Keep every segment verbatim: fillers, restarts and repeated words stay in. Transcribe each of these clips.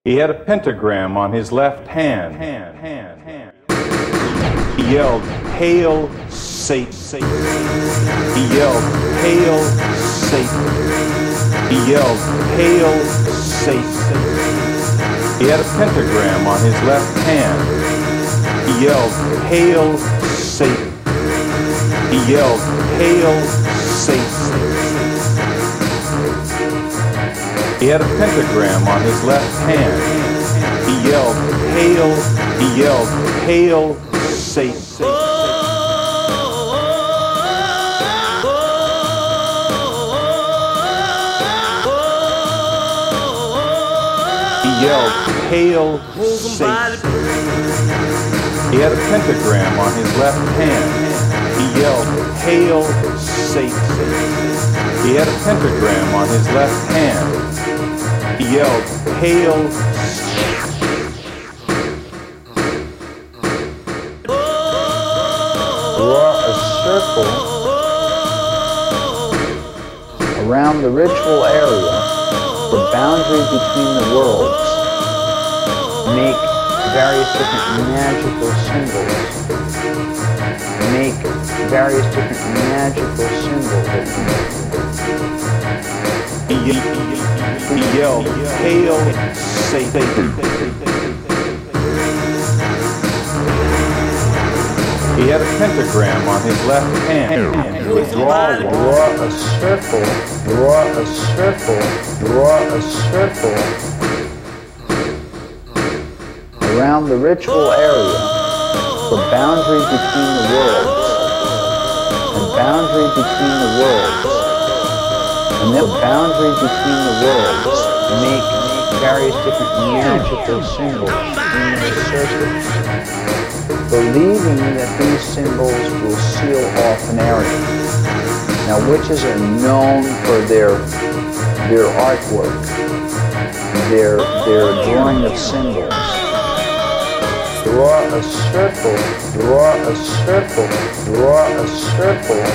He had a pentagram on his left hand. hand, hand, hand. He yelled, "Hail Satan." He yelled, "Hail Satan." He yelled, "Hail Satan." He had a pentagram on his left hand. He yelled, "Hail Satan." He yelled, "Hail Satan." He had a pentagram on his left hand. He yelled, "Hail," he yelled, "Hail Satan." He yelled, "Hail Satan." He had a pentagram on his left hand. He yelled, "Hail Satan." He had a pentagram on his left hand. He yelled, "Hail Satan." Draw a circle around the ritual area, the boundary between the worlds. Make various different magical symbols. Make various different magical symbols. He, he, he yelled, "Hail Satan." He had a pentagram on his left hand. He would draw, draw a circle, draw a circle, draw a circle around the ritual area, the boundary between the worlds, the boundary between the worlds, and the boundary between the worlds. Make various different magical symbols in the circles, believing that these symbols will seal off an area. Now, witches are known for their their artwork, their their drawing of symbols. Draw a circle, draw a circle, draw a circle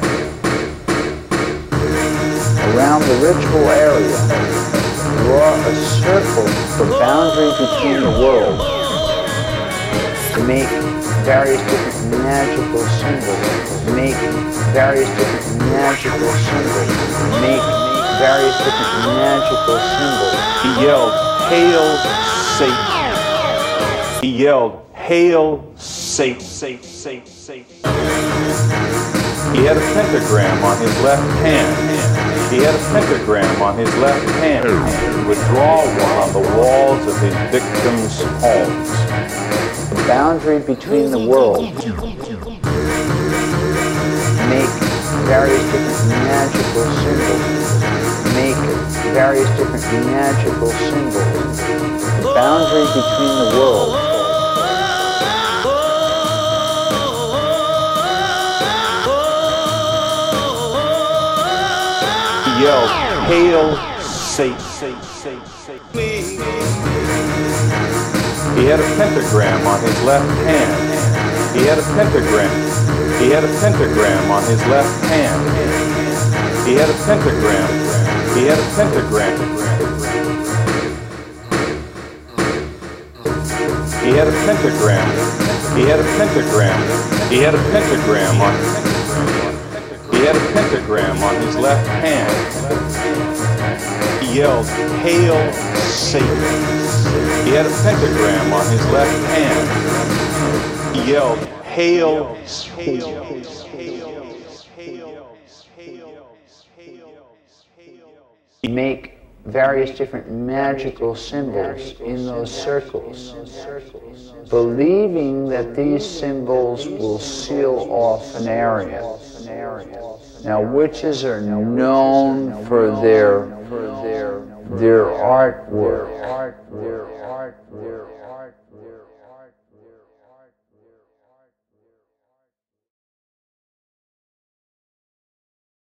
around the ritual area. Draw a circle, the boundary between the worlds, to make various different magical symbols. Make various different magical symbols. Make various different magical symbols. He yelled, "Hail Satan." He yelled, "Hail Satan." He had a pentagram on his left hand. He had a pentagram on his left hand. He would draw one on the walls of his victims' homes. The boundary between the worlds. Make various different magical symbols. Make various different magical symbols. The boundary between the worlds. He yelled, "Hail Satan." He had a pentagram on his left hand. He had a pentagram. He had a pentagram on his left hand. He had a pentagram. He had a pentagram. He had a pentagram. He had a pentagram. He had a pentagram on. He had a pentagram on his left hand. He yelled, "Hail Satan." He had a pentagram on his left hand. He yelled, "Hail Satan." Make various different magical symbols in those circles, believing that these symbols will seal off an area. Now, witches are known for their their artwork.